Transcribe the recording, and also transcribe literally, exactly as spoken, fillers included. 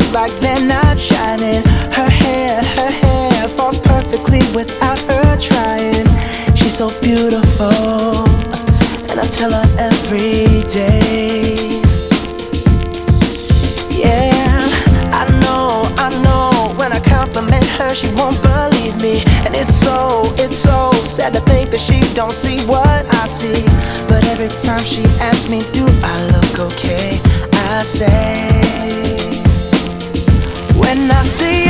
look like they're not shining. Her hair, her hair falls perfectly without her trying. She's so beautiful, and I tell her every day. Yeah, I know, I know, when I compliment her she won't believe me. And it's so, it's so sad to think that she don't see what I see. But every time she asks me, do I look okay, I say, when I see